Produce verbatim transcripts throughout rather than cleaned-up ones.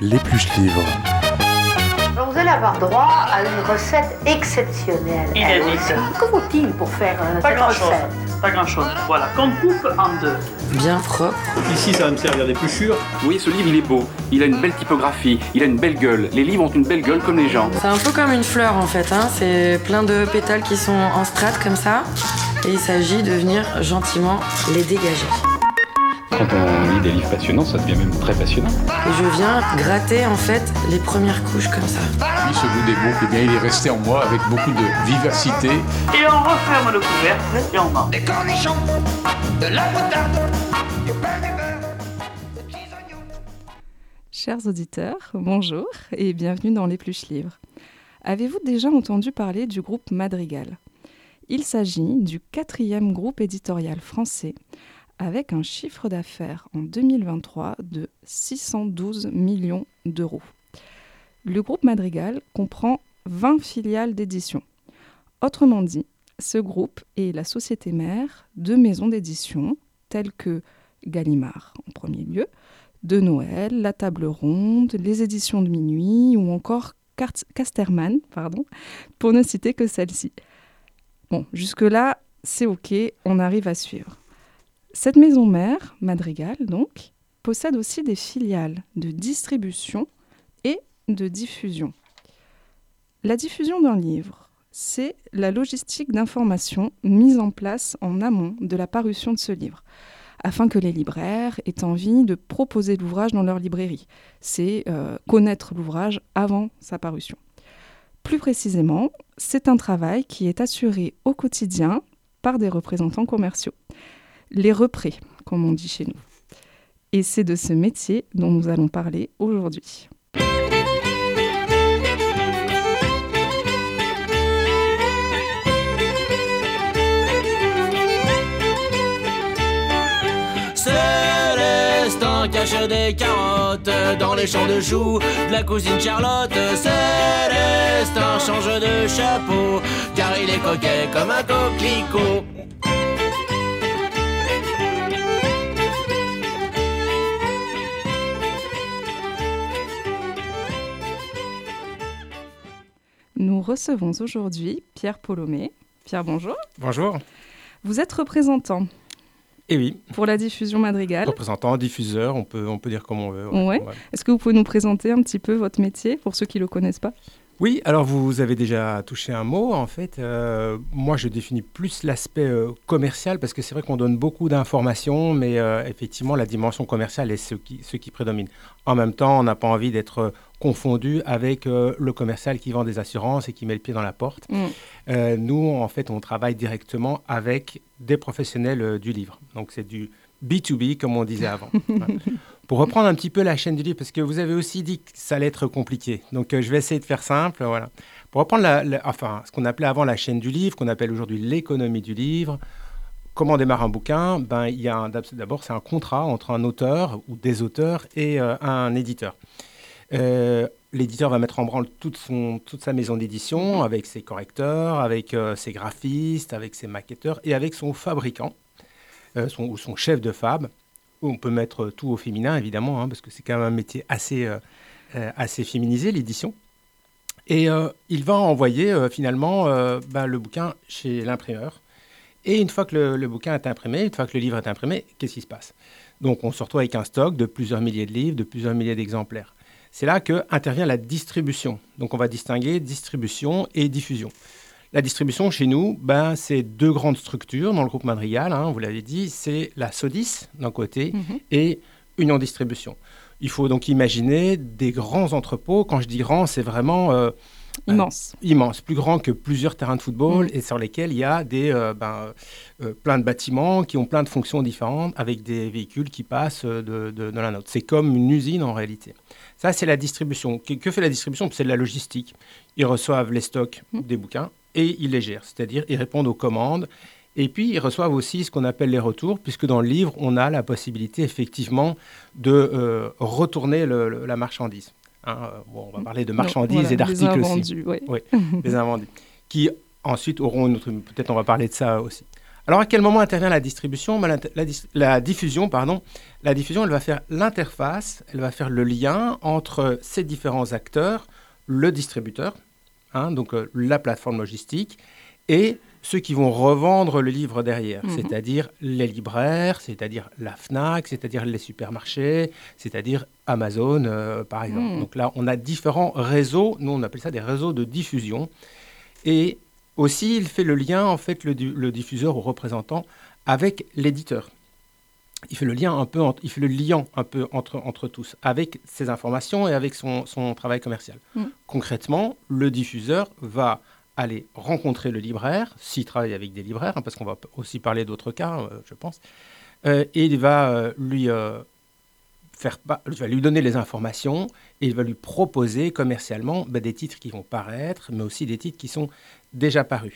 l'épluche livre. Alors vous allez avoir droit à une recette exceptionnelle. Inédite. Que faut-il pour faire euh, Pas cette grand-chose. recette? Pas grand-chose. Voilà, qu'on coupe en deux. Bien propre. Ici, ça va me servir d'épluchure. Vous voyez, ce livre, il est beau. Il a une belle typographie. Il a une belle gueule. Les livres ont une belle gueule comme les gens. C'est un peu comme une fleur en fait, hein. C'est plein de pétales qui sont en strates comme ça. Et il s'agit de venir gentiment les dégager. Quand on lit des livres passionnants, ça devient même très passionnant. Et je viens gratter en fait les premières couches comme ça. Puis ce goût des boucles, eh bien, il est resté en moi avec beaucoup de vivacité. Et on referme le couvercle et on mange. Des cornichons, de la moutarde, du pain de beurre, des petits oignons. Chers auditeurs, bonjour et bienvenue dans l'épluche livre. Avez-vous déjà entendu parler du groupe Madrigal ? Il s'agit du quatrième groupe éditorial français avec un chiffre d'affaires en deux mille vingt-trois de six cent douze millions d'euros. Le groupe Madrigal comprend vingt filiales d'édition. Autrement dit, ce groupe est la société mère de maisons d'édition telles que Gallimard en premier lieu, De Noël, La Table Ronde, les éditions de Minuit ou encore Casterman, pardon, pour ne citer que celle-ci. Bon, jusque-là, c'est ok, on arrive à suivre. Cette maison mère, Madrigal donc, possède aussi des filiales de distribution et de diffusion. La diffusion d'un livre, c'est la logistique d'information mise en place en amont de la parution de ce livre, afin que les libraires aient envie de proposer l'ouvrage dans leur librairie. C'est euh, connaître l'ouvrage avant sa parution. Plus précisément, c'est un travail qui est assuré au quotidien par des représentants commerciaux. Les représ, comme on dit chez nous. Et c'est de ce métier dont nous allons parler aujourd'hui. Célestin cache des carottes dans les champs de choux de la cousine Charlotte. Célestin change de chapeau car il est coquet comme un coquelicot. Nous recevons aujourd'hui Pierre Polomé. Pierre, bonjour. Bonjour. Vous êtes représentant. Eh oui. Pour la diffusion Madrigal. Représentant, diffuseur, on peut, on peut dire comme on veut. Ouais. Ouais. Ouais. Est-ce que vous pouvez nous présenter un petit peu votre métier pour ceux qui ne le connaissent pas ? Oui, alors vous avez déjà touché un mot en fait. Euh, moi, je définis plus l'aspect euh, commercial parce que c'est vrai qu'on donne beaucoup d'informations, mais euh, effectivement, la dimension commerciale est ce qui, ce qui prédomine. En même temps, on n'a pas envie d'être euh, confondu avec euh, le commercial qui vend des assurances et qui met le pied dans la porte. Mmh. Euh, nous, en fait, on travaille directement avec des professionnels euh, du livre. Donc, c'est du B to B, comme on disait avant. Voilà. Pour reprendre un petit peu la chaîne du livre, parce que vous avez aussi dit que ça allait être compliqué. Donc, euh, je vais essayer de faire simple. Voilà. Pour reprendre la, la, enfin, ce qu'on appelait avant la chaîne du livre, qu'on appelle aujourd'hui l'économie du livre, comment démarre un bouquin ? Ben, il y a un, d'abord, c'est un contrat entre un auteur ou des auteurs et euh, un éditeur. Euh, l'éditeur va mettre en branle toute, son, toute sa maison d'édition avec ses correcteurs, avec euh, ses graphistes, avec ses maquetteurs et avec son fabricant euh, son, ou son chef de fab. On peut mettre tout au féminin, évidemment, hein, parce que c'est quand même un métier assez, euh, euh, assez féminisé, l'édition. Et euh, il va envoyer euh, finalement euh, ben, le bouquin chez l'imprimeur. Et une fois que le, le bouquin est imprimé, une fois que le livre est imprimé, qu'est-ce qui se passe ? Donc, on se retrouve avec un stock de plusieurs milliers de livres, de plusieurs milliers d'exemplaires. C'est là qu'intervient la distribution. Donc, on va distinguer distribution et diffusion. La distribution, chez nous, ben, c'est deux grandes structures dans le groupe Madrigal, hein, vous l'avez dit, c'est la Sodis d'un côté mmh. et Union Distribution. Il faut donc imaginer des grands entrepôts. Quand je dis grand, c'est vraiment... Euh, immense. Euh, immense, plus grand que plusieurs terrains de football mmh. et sur lesquels il y a des, euh, ben, euh, plein de bâtiments qui ont plein de fonctions différentes avec des véhicules qui passent de, de, de l'un à l'autre. C'est comme une usine en réalité. Ça, c'est la distribution. Que, que fait la distribution ? C'est de la logistique. Ils reçoivent les stocks mmh. des bouquins et ils les gèrent, c'est-à-dire ils répondent aux commandes. Et puis, ils reçoivent aussi ce qu'on appelle les retours, puisque dans le livre, on a la possibilité effectivement de euh, retourner le, le, la marchandise. Hein, bon, on va parler de marchandises voilà, et d'articles aussi. Oui, oui des invendus. Qui ensuite auront une autre... Peut-être on va parler de ça aussi. Alors, à quel moment intervient la distribution ? Ben, la, la, la diffusion, pardon. La diffusion, elle va faire l'interface, elle va faire le lien entre ces différents acteurs, le distributeur, hein, donc euh, la plateforme logistique, et ceux qui vont revendre le livre derrière, mmh. c'est-à-dire les libraires, c'est-à-dire la FNAC, c'est-à-dire les supermarchés, c'est-à-dire Amazon, euh, par exemple. Mmh. Donc là, on a différents réseaux, nous on appelle ça des réseaux de diffusion. Et aussi, il fait le lien, en fait, le, le diffuseur ou représentant avec l'éditeur. Il fait le lien un peu, entre, il fait le lien un peu entre, entre tous, avec ses informations et avec son, son travail commercial. Mmh. Concrètement, le diffuseur va aller rencontrer le libraire, s'il travaille avec des libraires, hein, parce qu'on va aussi parler d'autres cas, euh, je pense, euh, et il va, euh, lui, euh, faire pa- il va lui donner les informations et il va lui proposer commercialement bah, des titres qui vont paraître, mais aussi des titres qui sont déjà parus.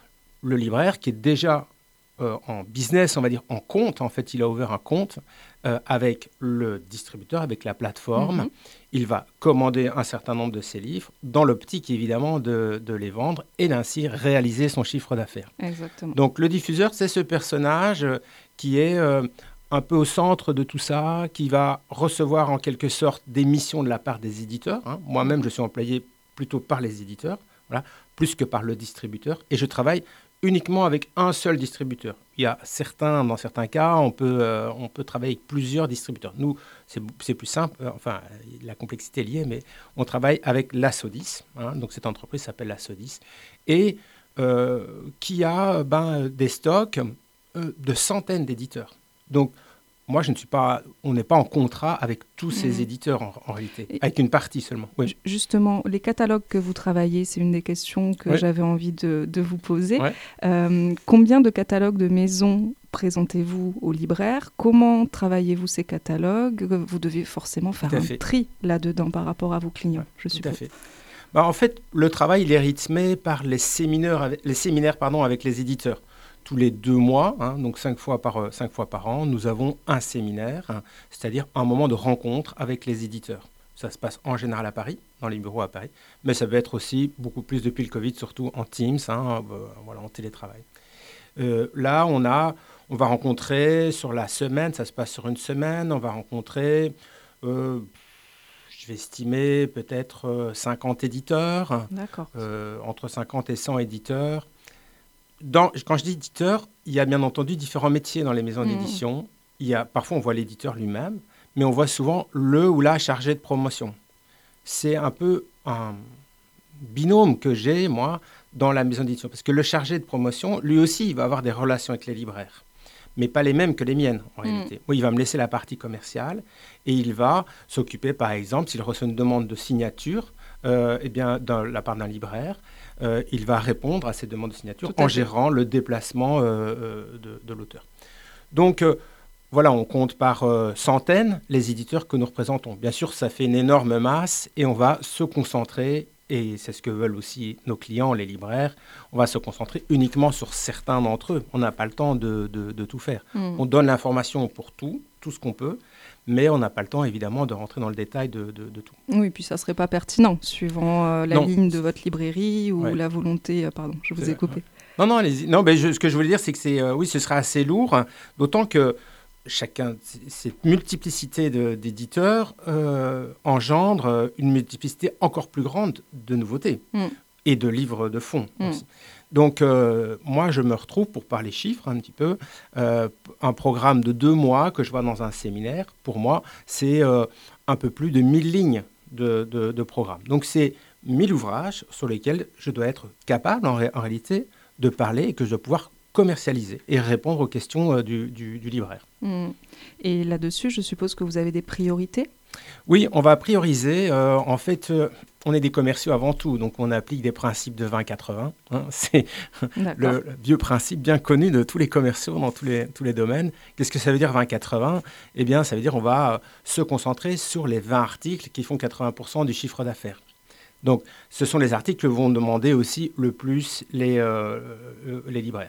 Le libraire qui est déjà euh, en business, on va dire en compte, en fait, il a ouvert un compte euh, avec le distributeur, avec la plateforme. Mm-hmm. Il va commander un certain nombre de ses livres dans l'optique, évidemment, de, de les vendre et d'ainsi réaliser son chiffre d'affaires. Exactement. Donc, le diffuseur, c'est ce personnage euh, qui est euh, un peu au centre de tout ça, qui va recevoir en quelque sorte des missions de la part des éditeurs. Hein. Moi-même, je suis employé plutôt par les éditeurs, voilà, plus que par le distributeur. Et je travaille uniquement avec un seul distributeur. Il y a certains, dans certains cas, on peut, euh, on peut travailler avec plusieurs distributeurs. Nous, c'est, c'est plus simple, euh, enfin, la complexité est liée, mais on travaille avec la Sodis, hein, donc cette entreprise s'appelle la Sodis, et euh, qui a ben, des stocks euh, de centaines d'éditeurs. Donc, moi, je ne suis pas, on n'est pas en contrat avec tous ces mmh. éditeurs en, en réalité, et avec une partie seulement. Oui. Justement, les catalogues que vous travaillez, c'est une des questions que oui. j'avais envie de, de vous poser. Ouais. Euh, combien de catalogues de maisons présentez-vous aux libraires ? Comment travaillez-vous ces catalogues ? Vous devez forcément faire un fait. tri là-dedans par rapport à vos clients, ouais, je suppose. Tout à fait. Bah, en fait, le travail il est rythmé par les séminaires, avec, les séminaires pardon, avec les éditeurs. Tous les deux mois, hein, donc cinq fois, par, cinq fois par an, nous avons un séminaire, hein, c'est-à-dire un moment de rencontre avec les éditeurs. Ça se passe en général à Paris, dans les bureaux à Paris, mais ça peut être aussi beaucoup plus depuis le Covid, surtout en Teams, hein, euh, voilà, en télétravail. Euh, là, on, a, on va rencontrer sur la semaine, ça se passe sur une semaine, on va rencontrer, euh, je vais estimer peut-être euh, cinquante éditeurs, euh, entre cinquante et cent éditeurs. Dans, quand je dis éditeur, il y a bien entendu différents métiers dans les maisons mmh. d'édition. Il y a, parfois, on voit l'éditeur lui-même, mais on voit souvent le ou la chargé de promotion. C'est un peu un binôme que j'ai, moi, dans la maison d'édition. Parce que le chargé de promotion, lui aussi, il va avoir des relations avec les libraires, mais pas les mêmes que les miennes, en mmh. réalité. Oui, il va me laisser la partie commerciale et il va s'occuper, par exemple, s'il reçoit une demande de signature, euh, eh bien, de la part d'un libraire, Euh, il va répondre à ces demandes de signature en gérant le déplacement euh, de, de l'auteur. Donc, euh, voilà, on compte par euh, centaines les éditeurs que nous représentons. Bien sûr, ça fait une énorme masse et on va se concentrer, et c'est ce que veulent aussi nos clients, les libraires, on va se concentrer uniquement sur certains d'entre eux. On n'a pas le temps de, de, de tout faire. Mmh. On donne l'information pour tout, tout ce qu'on peut, mais on n'a pas le temps, évidemment, de rentrer dans le détail de, de, de tout. Oui, puis ça ne serait pas pertinent, suivant euh, la non. ligne de votre librairie ou ouais. la volonté... Euh, pardon, je vous c'est ai coupé. Ouais. Non, non, allez-y. Non, ben, je, ce que je voulais dire, c'est que c'est, euh, oui, ce sera assez lourd, hein, d'autant que chacun, cette multiplicité de, d'éditeurs euh, engendre une multiplicité encore plus grande de nouveautés mm. et de livres de fond mm. aussi. Donc, euh, moi, je me retrouve, pour parler chiffres un petit peu, euh, un programme de deux mois que je vois dans un séminaire, pour moi, c'est euh, un peu plus de mille lignes de, de, de programme. Donc, c'est mille ouvrages sur lesquels je dois être capable, en, ré- en réalité, de parler et que je dois pouvoir commercialiser et répondre aux questions euh, du, du, du libraire. Mmh. Et là-dessus, je suppose que vous avez des priorités ? Oui, on va prioriser. Euh, en fait, euh, on est des commerciaux avant tout, donc on applique des principes de vingt quatre-vingts. Hein, c'est le, le vieux principe bien connu de tous les commerciaux dans tous les, tous les domaines. Qu'est-ce que ça veut dire vingt quatre-vingts ? Eh bien, ça veut dire qu'on va euh, se concentrer sur les vingt articles qui font quatre-vingts pour cent du chiffre d'affaires. Donc, ce sont les articles que vont demander aussi le plus les, euh, les libraires.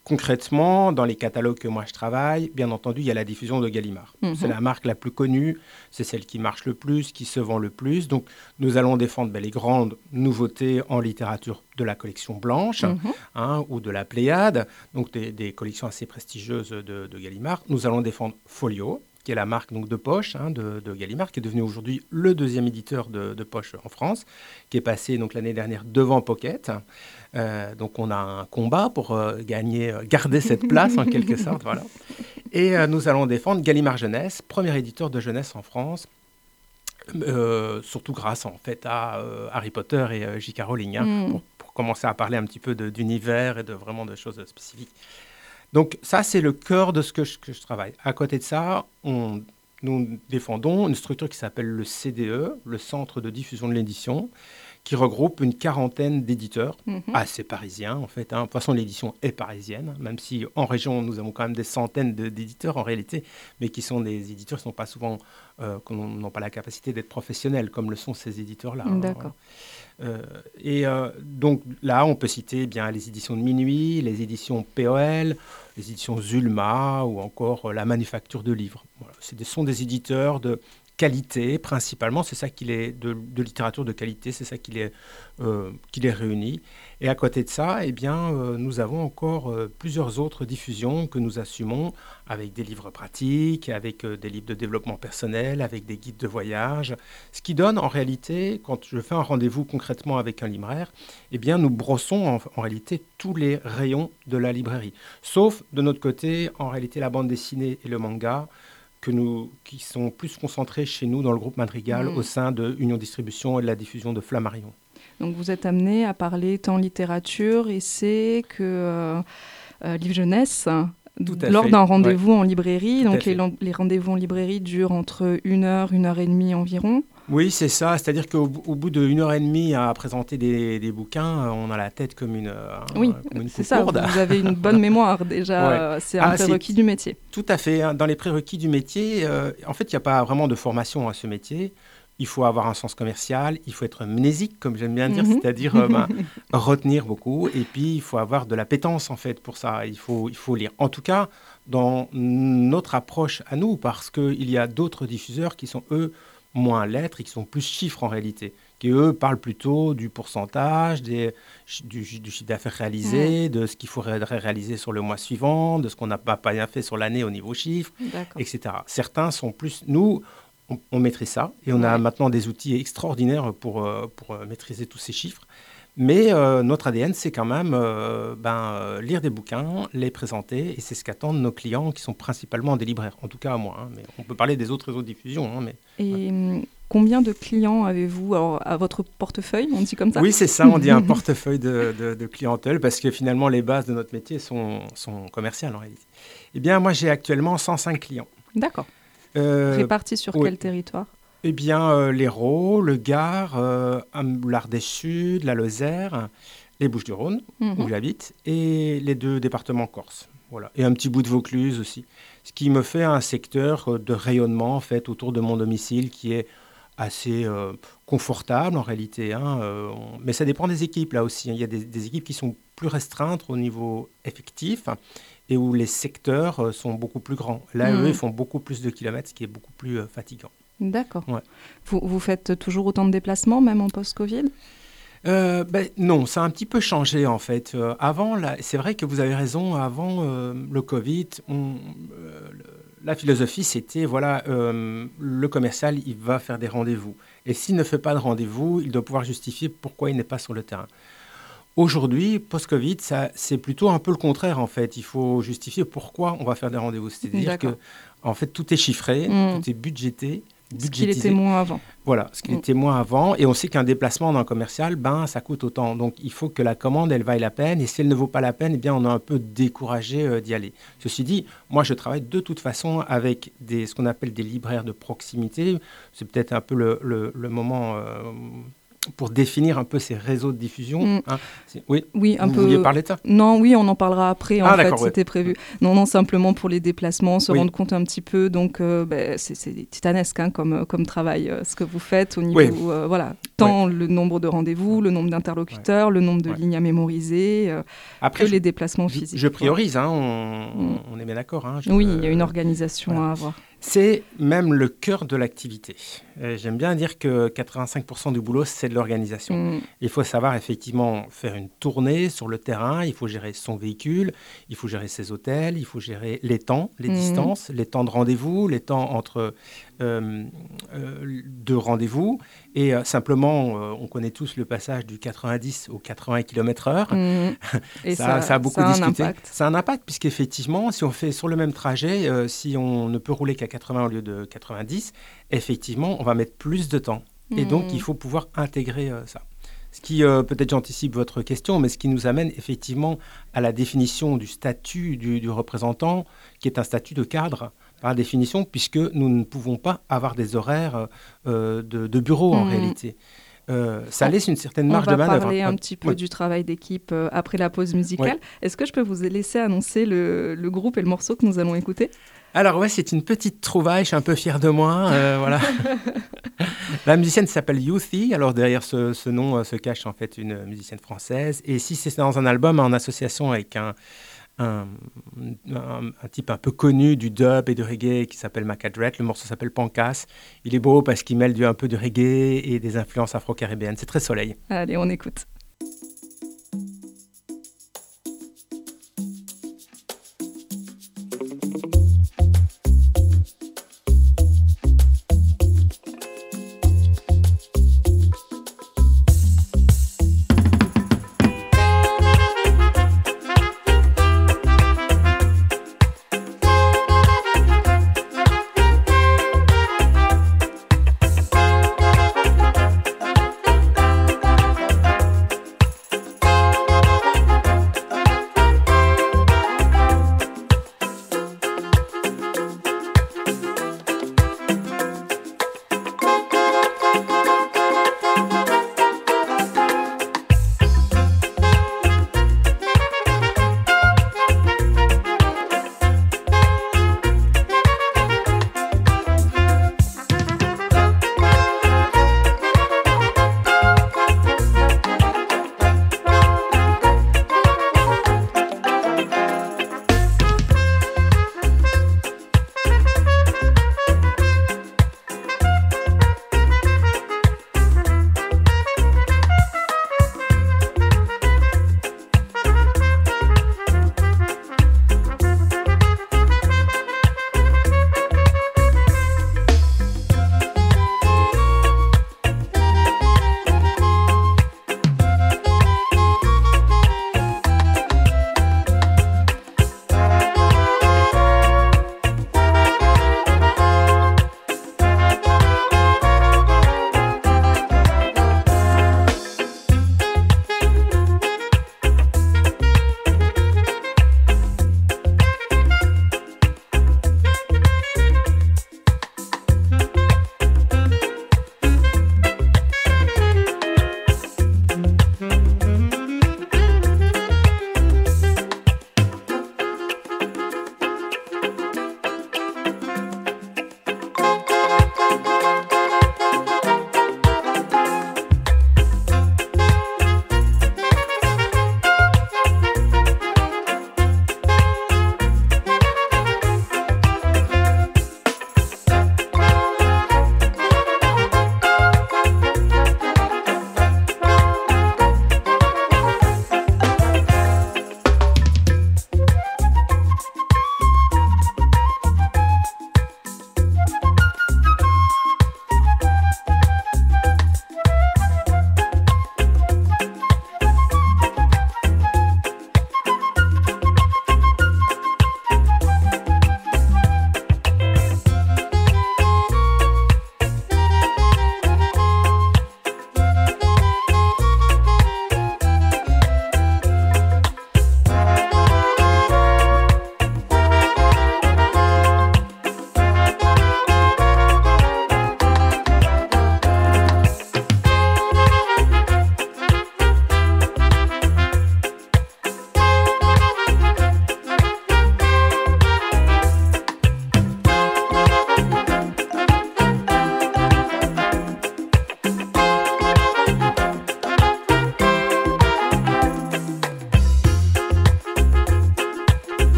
concrètement, dans les catalogues que moi je travaille, bien entendu, il y a la diffusion de Gallimard. Mhm. C'est la marque la plus connue, c'est celle qui marche le plus, qui se vend le plus. Donc, nous allons défendre ben, les grandes nouveautés en littérature de la collection blanche Mhm. hein, ou de la Pléiade, donc des, des collections assez prestigieuses de, de Gallimard. Nous allons défendre Folio, qui est la marque donc, de poche hein, de, de Gallimard, qui est devenu aujourd'hui le deuxième éditeur de, de poche en France, qui est passé donc, l'année dernière devant Pocket. Euh, donc on a un combat pour euh, gagner, euh, garder cette place en quelque sorte. Voilà. Et euh, nous allons défendre Gallimard Jeunesse, premier éditeur de jeunesse en France, euh, surtout grâce en fait à euh, Harry Potter et euh, J K Rowling, hein, Mm. pour, pour commencer à parler un petit peu de, d'univers et de vraiment de choses spécifiques. Donc ça, c'est le cœur de ce que je, que je travaille. À côté de ça, on, nous défendons une structure qui s'appelle le C D E, le Centre de diffusion de l'édition, qui regroupe une quarantaine d'éditeurs, Mhm. assez parisiens en fait. Hein. De toute façon, l'édition est parisienne, même si en région, nous avons quand même des centaines de, d'éditeurs en réalité, mais qui sont des éditeurs qui sont pas souvent, euh, qui n'ont pas la capacité d'être professionnels, comme le sont ces éditeurs-là. hein. D'accord. Euh, et euh, donc là, on peut citer bien les éditions de Minuit, les éditions P O L, les éditions Zulma ou encore euh, la Manufacture de livres. Voilà. C'est des, sont des éditeurs de qualité, principalement, c'est ça qui les, de, de littérature de qualité, c'est ça qui les, euh, qui les réunit. Et à côté de ça, eh bien, euh, nous avons encore euh, plusieurs autres diffusions que nous assumons avec des livres pratiques, avec euh, des livres de développement personnel, avec des guides de voyage. Ce qui donne en réalité, quand je fais un rendez-vous concrètement avec un libraire, eh bien, nous brossons en, en réalité tous les rayons de la librairie. Sauf de notre côté, en réalité, la bande dessinée et le manga, que nous, qui sont plus concentrés chez nous dans le groupe Madrigal Mmh. au sein de Union Distribution et de la diffusion de Flammarion. Donc vous êtes amené à parler tant littérature, essai que euh, euh, livre jeunesse Tout à lors fait. d'un rendez-vous en librairie. Tout à Donc les, fait. lan- les rendez-vous en librairie durent entre une heure, une heure et demie environ. Oui, c'est ça. C'est-à-dire qu'au bou- au bout d'une heure et demie à présenter des, des bouquins, euh, on a la tête comme une, euh, Oui, comme une c'est ça. courbe. Vous avez une bonne mémoire déjà. Ouais. euh, C'est un Ah, c'est- prérequis du métier. Tout à fait. hein. Dans les prérequis du métier, euh, en fait, il n'y a pas vraiment de formation à ce métier. Il faut avoir un sens commercial, il faut être mnésique, comme j'aime bien dire, Mhm. c'est-à-dire euh, ben, retenir beaucoup. Et puis, il faut avoir de l'appétence, en fait, pour ça. Il faut, il faut lire. En tout cas, dans notre approche à nous, parce qu'il y a d'autres diffuseurs qui sont, eux, moins lettres et qui sont plus chiffres en réalité, qui, eux, parlent plutôt du pourcentage, des, du, du chiffre d'affaires réalisé, de ce qu'il faudrait réaliser sur le mois suivant, de ce qu'on n'a pas, pas bien fait sur l'année au niveau chiffre, D'accord. et cetera. Certains sont plus... Nous, on, on maîtrise ça, et on a Ouais. maintenant des outils extraordinaires pour, euh, pour euh, maîtriser tous ces chiffres. Mais euh, notre A D N, c'est quand même euh, ben, euh, lire des bouquins, les présenter, et c'est ce qu'attendent nos clients, qui sont principalement des libraires, en tout cas à moi. hein, mais on peut parler des autres réseaux de diffusion. hein, mais... Et hum, combien de clients avez-vous alors, à votre portefeuille, on dit comme ça? Oui, c'est ça, on dit un portefeuille de, de, de clientèle, parce que finalement, les bases de notre métier sont, sont commerciales en réalité. Eh bien, moi, j'ai actuellement cent cinq clients. D'accord. Euh, Répartis sur oui. quel territoire? Eh bien, euh, l'Hérault, le Gard, euh, l'Ardèche Sud, la Lozère, les Bouches-du-Rhône, Mhm. où j'habite, et les deux départements corse. Voilà. Et un petit bout de Vaucluse aussi. Ce qui me fait un secteur de rayonnement, en fait, autour de mon domicile qui est assez euh, confortable, en réalité. hein, euh, on- Mais ça dépend des équipes, là aussi. hein. Il y a des, des équipes qui sont plus restreintes au niveau effectif et où les secteurs euh, sont beaucoup plus grands. Là, Mhm. eux, ils font beaucoup plus de kilomètres, ce qui est beaucoup plus euh, fatigant. D'accord. Ouais. Vous, vous faites toujours autant de déplacements, même en post-Covid? Euh, ben, non, ça a un petit peu changé en fait. Euh, avant, là, c'est vrai que vous avez raison, avant euh, le Covid, on, euh, le- la philosophie c'était, voilà, euh, le commercial, il va faire des rendez-vous. Et s'il ne fait pas de rendez-vous, il doit pouvoir justifier pourquoi il n'est pas sur le terrain. Aujourd'hui, post-Covid, ça, c'est plutôt un peu le contraire en fait. Il faut justifier pourquoi on va faire des rendez-vous. C'est-à-dire que, D'accord. en fait, tout est chiffré, Mm. tout est budgété. Ce qu'il budgétisé. était moins avant. Voilà, ce qu'il Mm. était moins avant. Et on sait qu'un déplacement d'un commercial, ben, ça coûte autant. Donc, il faut que la commande, elle vaille la peine. Et si elle ne vaut pas la peine, eh bien, on est un peu découragé euh, d'y aller. Ceci dit, moi, je travaille de toute façon avec des, ce qu'on appelle des libraires de proximité. C'est peut-être un peu le, le- le moment euh, pour définir un peu ces réseaux de diffusion. Mm. Hein. Oui, oui, un vous peu. vouliez parler de ça? Non, oui, on en parlera après. En ah, fait, ouais. c'était prévu. Non, non, simplement pour les déplacements, se oui. rendre compte un petit peu. Donc, euh, bah, c'est, c'est titanesque hein, comme, comme travail, euh, ce que vous faites au niveau, oui. euh, voilà, tant oui. le nombre de rendez-vous, le nombre d'interlocuteurs, ouais. le nombre de ouais. lignes à mémoriser, euh, après, que je, les déplacements physiques. Je priorise, hein, on, mm. on est bien d'accord. Hein, je, oui, il y a une organisation voilà. à avoir. C'est même le cœur de l'activité. Euh, j'aime bien dire que quatre-vingt-cinq pour cent du boulot, c'est de l'organisation. Mmh. Il faut savoir effectivement faire une tournée sur le terrain, il faut gérer son véhicule, il faut gérer ses hôtels, il faut gérer les temps, les mmh. distances, les temps de rendez-vous, les temps entre euh, euh, deux rendez-vous. Et euh, simplement, euh, on connaît tous le passage du quatre-vingt-dix au quatre-vingts kilomètres heure. Mmh. Et ça, ça, ça a beaucoup ça a discuté. Un ça a un impact, puisqu'effectivement, si on fait sur le même trajet, euh, si on ne peut rouler qu'à quatre-vingts au lieu de quatre-vingt-dix, effectivement, on va mettre plus de temps. Mmh. Et donc, il faut pouvoir intégrer euh, ça. Ce qui, euh, peut-être j'anticipe votre question, mais ce qui nous amène effectivement à la définition du statut du, du représentant, qui est un statut de cadre, par définition, puisque nous ne pouvons pas avoir des horaires euh, de, de bureau, en mmh. réalité. Euh, ça laisse une certaine marge de manœuvre. On va parler un petit peu oui. du travail d'équipe euh, après la pause musicale. Oui. Est-ce que je peux vous laisser annoncer le, le groupe et le morceau que nous allons écouter ? Alors ouais, c'est une petite trouvaille, je suis un peu fier de moi. Euh, voilà. La musicienne s'appelle Youthie, alors derrière ce, ce nom euh, se cache en fait une musicienne française. Et si c'est dans un album en association avec un, un, un, un type un peu connu du dub et du reggae qui s'appelle Macadret, le morceau s'appelle Pancas. Il est beau parce qu'il mêle du, un peu de reggae et des influences afro-caribéennes. C'est très soleil. Allez, on écoute.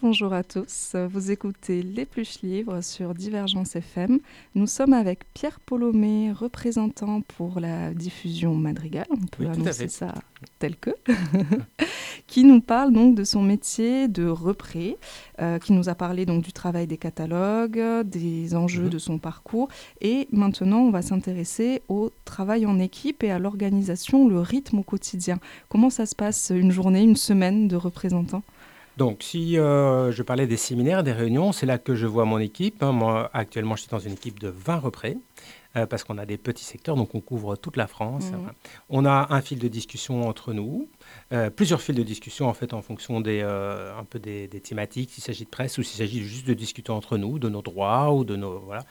bonjour à tous. Vous écoutez l'Épluche Livre sur Divergence F M. Nous sommes avec Pierre Polomé, représentant pour la diffusion Madrigal, on peut Oui, tout à annoncer fait. ça tel que, qui nous parle donc de son métier de repré, euh, qui nous a parlé donc du travail des catalogues, des enjeux Mhm. de son parcours. Et maintenant, on va s'intéresser au travail en équipe et à l'organisation, le rythme au quotidien. Comment ça se passe une journée, une semaine de représentant ? Donc, si euh, je parlais des séminaires, des réunions, c'est là que je vois mon équipe. hein. Moi, actuellement, je suis dans une équipe de vingt représ, euh, parce qu'on a des petits secteurs, donc on couvre toute la France. Mhm. Voilà. On a un fil de discussion entre nous, euh, plusieurs fils de discussion, en fait, en fonction des, euh, un peu des, des thématiques, s'il s'agit de presse ou s'il s'agit juste de discuter entre nous, de nos droits ou de nos... Voilà.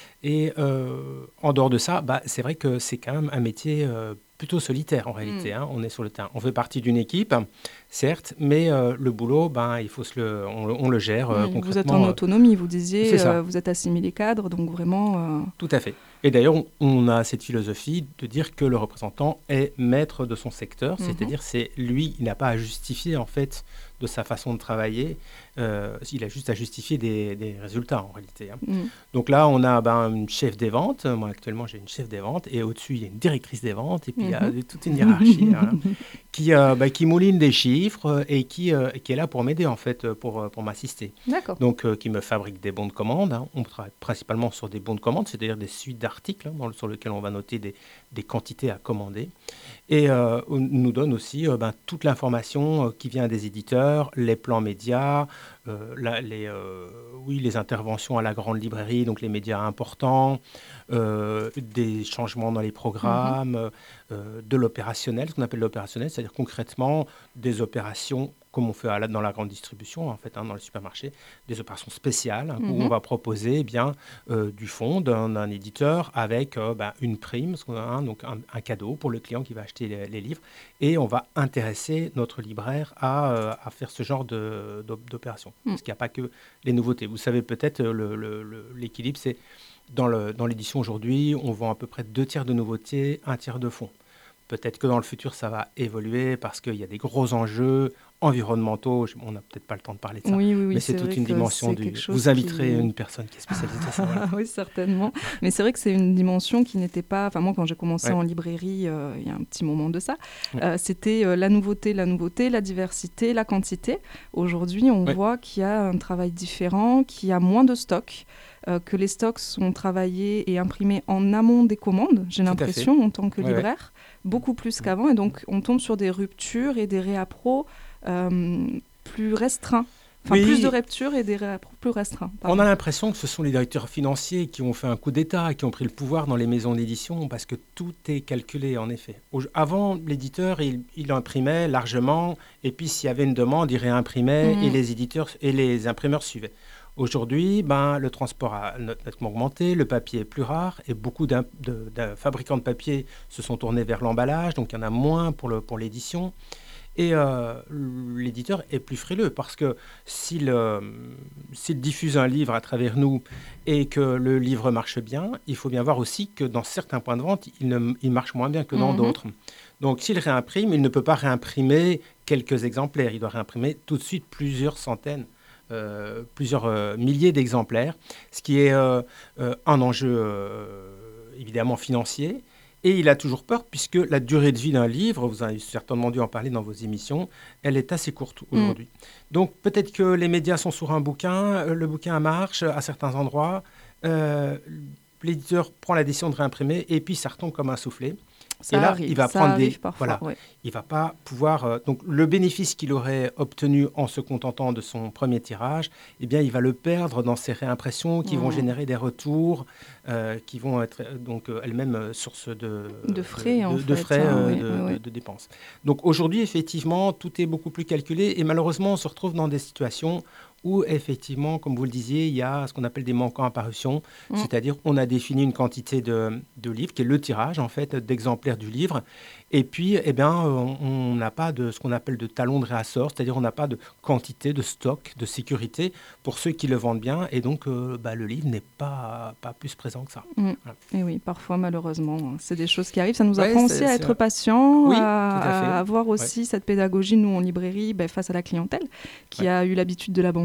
Et euh, en dehors de ça, bah, c'est vrai que c'est quand même un métier euh, plutôt solitaire en réalité. Mm. hein. On est sur le terrain. On fait partie d'une équipe, certes, mais euh, le boulot, ben, il faut se le, on, le- on le gère euh, Oui, concrètement. vous êtes en euh, autonomie, vous disiez, c'est ça. euh, vous êtes assimilé cadre, donc vraiment... euh, Tout à fait. Et d'ailleurs, on, on a cette philosophie de dire que le représentant est maître de son secteur, Mhm. c'est-à-dire c'est lui, il n'a pas à justifier en fait de sa façon de travailler, euh, il a juste à justifier des, des résultats en réalité. hein. mm. Donc là, on a ben, une chef des ventes. Moi, actuellement, j'ai une chef des ventes. Et au-dessus, il y a une directrice des ventes. Et puis, il y a Mhm. toute une hiérarchie voilà, qui, euh, bah, qui mouline des chiffres euh, et qui, euh, qui est là pour m'aider, en fait, euh, pour, euh, pour m'assister. D'accord. Donc, euh, qui me fabrique des bons de commande. hein. On travaille principalement sur des bons de commande, c'est-à-dire des suites d'articles hein, dans le- sur lesquels on va noter des, des quantités à commander. Et euh, on nous donne aussi euh, ben, toute l'information euh, qui vient des éditeurs, les plans médias, euh, la- les, euh, oui, les interventions à la grande librairie, donc les médias importants, euh, des changements dans les programmes, euh, de l'opérationnel, ce qu'on appelle l'opérationnel, c'est-à-dire concrètement des opérations comme on fait à la- dans la grande distribution, en fait, hein, dans le supermarché, des opérations spéciales hein, où Mhm. on va proposer eh bien, euh, du fonds d'un d'un éditeur avec euh, ben, une prime, ce qu'on a, hein, donc un, un cadeau pour le client qui va acheter les, les livres, et on va intéresser notre libraire à, euh, à faire ce genre de- d'op- d'opération. Mm. Parce qu'il n'y a pas que les nouveautés. Vous savez peut-être, euh, le- le- le- l'équilibre, c'est dans le- dans l'édition aujourd'hui, on vend à peu près deux tiers de nouveautés, un tiers de fonds. Peut-être que dans le futur, ça va évoluer parce qu'il y a des gros enjeux environnementaux. Je- On n'a peut-être pas le temps de parler de ça. Oui, oui, oui, mais c'est c'est toute vrai une que dimension c'est du... quelque chose Vous inviterez qui- une personne qui est spécialisée dans ça. voilà. Oui, certainement. Mais c'est vrai que c'est une dimension qui n'était pas... Enfin, moi, quand j'ai commencé Ouais. en librairie, euh, il y a un petit moment de ça, Ouais. euh, c'était euh, la nouveauté, la nouveauté, la diversité, la quantité. Aujourd'hui, on Ouais. voit qu'il y a un travail différent, qu'il y a moins de stocks, euh, que les stocks sont travaillés et imprimés en amont des commandes, j'ai Tout à l'impression, en tant que Ouais, ouais. libraire, beaucoup plus qu'avant. Et donc, on tombe sur des ruptures et des réappros euh, plus restreints. Enfin, Oui. plus de ruptures et des réappros plus restreints. On pardon. a l'impression que ce sont les directeurs financiers qui ont fait un coup d'État, qui ont pris le pouvoir dans les maisons d'édition, parce que tout est calculé, en effet. Au- Avant, l'éditeur, il, il imprimait largement, et puis s'il y avait une demande, il réimprimait, Mhm. et les éditeurs et les imprimeurs suivaient. Aujourd'hui, ben, le transport a nettement augmenté, le papier est plus rare, et beaucoup d'im- de, de fabricants de papier se sont tournés vers l'emballage, donc il y en a moins pour le- pour l'édition. Et euh, l'éditeur est plus frileux parce que s'il euh, s'il diffuse un livre à travers nous et que le livre marche bien, il faut bien voir aussi que dans certains points de vente, il, ne, il marche moins bien que dans Mhm. d'autres. Donc s'il réimprime, il ne peut pas réimprimer quelques exemplaires, il doit réimprimer tout de suite plusieurs centaines, euh, plusieurs euh, milliers d'exemplaires, ce qui est euh, euh, un enjeu euh, évidemment financier. Et il a toujours peur puisque la durée de vie d'un livre, vous avez certainement dû en parler dans vos émissions, elle est assez courte aujourd'hui. Donc peut-être que les médias sont sur un bouquin, euh, le bouquin marche à certains endroits, euh, l'éditeur prend la décision de réimprimer et puis ça retombe comme un soufflet. Ça et là, arrive, il va ça prendre arrive des parfois, voilà, ouais. il va pas pouvoir euh, donc le bénéfice qu'il aurait obtenu en se contentant de son premier tirage, eh bien il va le perdre dans ses réimpressions qui vont Mmh. générer des retours euh, qui vont être euh, donc euh, elles-mêmes euh, source de De frais, de, en de- de fait, frais hein, euh, oui, de, oui, de- oui. de dépenses. Donc aujourd'hui effectivement tout est beaucoup plus calculé et malheureusement on se retrouve dans des situations où effectivement, comme vous le disiez, il y a ce qu'on appelle des manquants à parution, Mm. c'est-à-dire on a défini une quantité de, de livres, qui est le tirage en fait d'exemplaires du livre, et puis eh bien, on on n'a pas de ce qu'on appelle de talon de réassort, c'est-à-dire on n'a pas de quantité, de stock, de sécurité pour ceux qui le vendent bien, et donc euh, bah, le livre n'est pas, pas plus présent que ça. Mm. Voilà. Et oui, parfois, malheureusement, c'est des choses qui arrivent. Ça nous Ouais, apprend c'est- aussi à c'est être un- patient, Oui, à, tout à fait. à avoir aussi cette pédagogie, nous, en librairie, ben, face à la clientèle, qui Ouais. a eu l'habitude de l'abandon.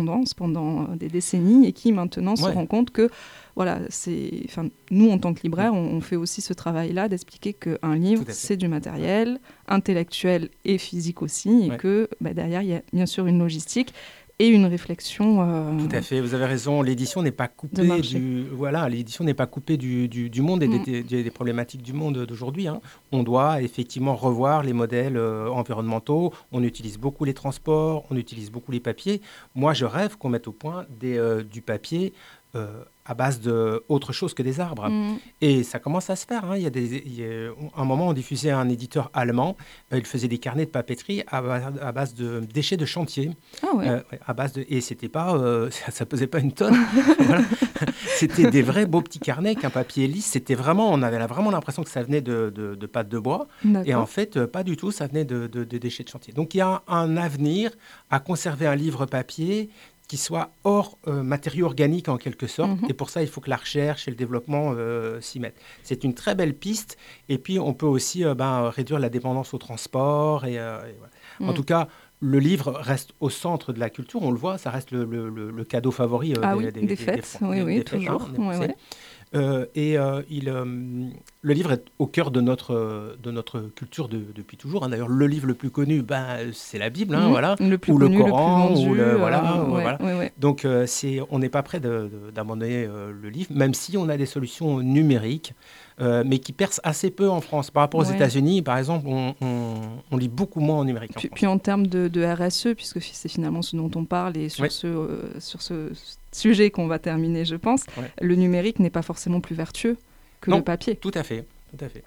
tendance pendant des décennies et qui maintenant se Ouais. rend compte que voilà, c'est, enfin, nous en tant que libraires, on, on fait aussi ce travail-là d'expliquer qu'un livre, Tout à fait. c'est du matériel intellectuel et physique aussi, et Ouais. que bah, derrière, il y a bien sûr une logistique et une réflexion. Euh, Tout à fait, vous avez raison. L'édition n'est pas De coupée marché. du voilà, l'édition n'est pas coupée du, du, du monde et Mm. des, des, des problématiques du monde d'aujourd'hui, hein. On doit effectivement revoir les modèles euh, environnementaux. On utilise beaucoup les transports, on utilise beaucoup les papiers. Moi, je rêve qu'on mette au point des, euh, du papier euh, à base de autre chose que des arbres. Mm. Et ça commence à se faire, hein. Il y a des, il y a- un moment, on diffusait un éditeur allemand. euh, il faisait des carnets de papeterie à, ba- à base de déchets de chantier. Ah ouais. Euh, ouais, à base de et c'était pas euh, ça, ça pesait pas une tonne. Voilà. C'était des vrais beaux petits carnets qu'un papier lisse. C'était vraiment, on avait vraiment l'impression que ça venait de, de, de pâte de bois. D'accord. Et en fait, euh, pas du tout. Ça venait de, de, de déchets de chantier. Donc il y a un avenir à conserver un livre papier qui soit hors euh, matériaux organiques en quelque sorte. Mhm. Et pour ça, il faut que la recherche et le développement euh, s'y mettent. C'est une très belle piste. Et puis, on peut aussi euh, ben, réduire la dépendance au transport. Et, euh, et voilà. En Mm. tout cas, le livre reste au centre de la culture. On le voit, ça reste le, le- le- le cadeau favori euh, Ah des, oui, des- des des- fêtes, des Fran- oui, des- oui, des fêtes, toujours. hein, des Ouais, Français. ouais. Euh, et euh, il, euh, le livre est au cœur de notre, euh, de notre culture de- depuis toujours, hein. D'ailleurs, le livre le plus connu, ben, c'est la Bible, hein, Mhm. voilà. Le plus ou connu, le Coran, le plus vendu. ou le, voilà, euh, ou ouais, voilà. ouais, ouais. Donc, euh, c'est, on n'est pas prêt de- de- d'abandonner euh, le livre, même si on a des solutions numériques, euh, mais qui percent assez peu en France. Par rapport aux Ouais. États-Unis, par exemple, on, on- on lit beaucoup moins en numérique. en Puis, France. puis en termes de, de R S E, puisque c'est finalement ce dont on parle et sur, Oui. ce, euh, sur ce sujet qu'on va terminer, je pense, Ouais. le numérique n'est pas forcément plus vertueux que Non. le papier. Tout à fait, tout à fait.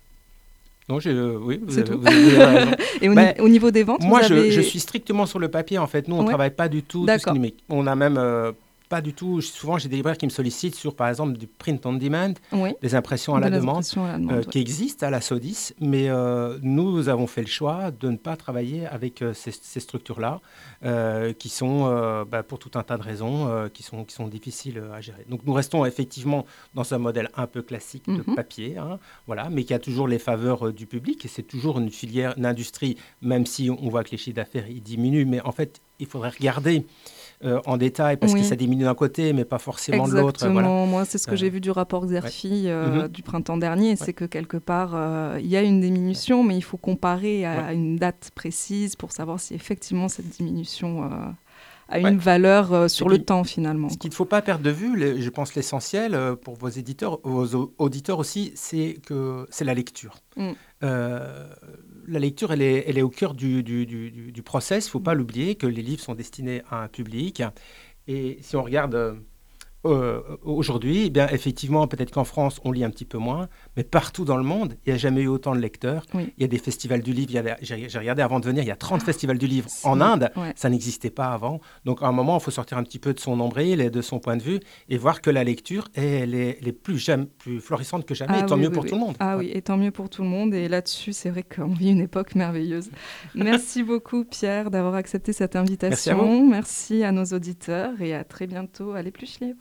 Non, je, euh, oui, vous C'est avez, tout. vous avez raison. Et au, Ben, ni- au niveau des ventes, Moi, vous je, avez... je suis strictement sur le papier, en fait. Nous, on ne Ouais. travaille pas du tout tout ce qui D'accord. est numérique. On a même euh, pas du tout... Souvent, j'ai des libraires qui me sollicitent sur, par exemple, du print on demand, Oui. des impressions à De la la demande, impression à la demande, euh, ouais. qui existent à la SODIS. Mais euh, nous avons fait le choix de ne pas travailler avec euh, ces, ces structures-là, euh, qui sont, euh, bah, pour tout un tas de raisons, euh, qui, sont, qui sont difficiles euh, à gérer. Donc, nous restons effectivement dans un modèle un peu classique de Mhm. papier, hein, voilà, mais qui a toujours les faveurs euh, du public. Et c'est toujours une filière, une industrie, même si on voit que les chiffres d'affaires ils diminuent. Mais en fait, il faudrait regarder euh, en détail, parce Oui. que ça diminue d'un côté, mais pas forcément de l'autre. Exactement. Voilà. Moi, c'est ce que Euh, j'ai vu du rapport Xerfi euh, Mhm. du printemps dernier. C'est que quelque part, euh, il y a une diminution, mais il faut comparer à Ouais. une date précise pour savoir si effectivement cette diminution euh, a Ouais. une valeur euh, sur Et le puis, temps finalement. Ce qu'il ne faut pas perdre de vue, le- je pense l'essentiel euh, pour vos éditeurs, vos au- auditeurs aussi, c'est que c'est la lecture. Mm. Euh, la lecture, elle est, elle est au cœur du, du, du, du- du process. Il ne faut pas l'oublier que les livres sont destinés à un public. Et si on regarde euh, euh, aujourd'hui, eh bien, effectivement, peut-être qu'en France, on lit un petit peu moins, mais partout dans le monde, il n'y a jamais eu autant de lecteurs. Oui. Il y a des festivals du livre. il y a des- J'ai j'ai regardé avant de venir, il y a trente festivals du livre c'est- en Inde. ouais. Ça n'existait pas avant. Donc, à un moment, il faut sortir un petit peu de son nombril et de son point de vue et voir que la lecture, elle est, elle est plus, jamais, plus florissante que jamais. Ah et tant oui, mieux oui, pour oui. tout le monde. Ah Ouais. oui, et tant mieux pour tout le monde. Et là-dessus, c'est vrai qu'on vit une époque merveilleuse. Merci beaucoup, Pierre, d'avoir accepté cette invitation. Merci à vous. Merci à nos auditeurs et à très bientôt à l'Épluche Libre.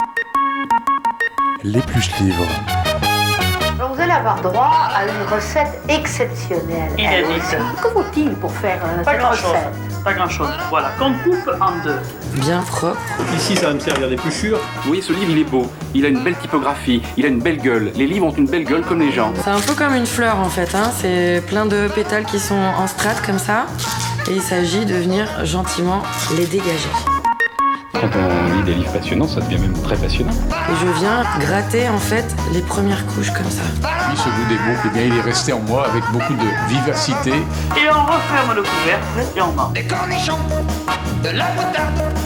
L'Épluche Livre. Alors vous allez avoir droit à une recette exceptionnelle. Inédite. Que faut-il pour faire euh, Pas cette grand-chose. recette? Pas grand-chose. Voilà, qu'on coupe en deux. Bien propre. Ici, ça va me servir d'épluchure. Vous voyez, ce livre, il est beau. Il a une belle typographie. Il a une belle gueule. Les livres ont une belle gueule comme les gens. C'est un peu comme une fleur en fait, hein. C'est plein de pétales qui sont en strates comme ça. Et il s'agit de venir gentiment les dégager. Quand on lit des livres passionnants, ça devient même très passionnant. Et je viens gratter en fait les premières couches comme ça. Puis ce goût des mots, eh bien, il est resté en moi avec beaucoup de vivacité. Et on referme le couvercle et on mange. Des cornichons, de la moutarde,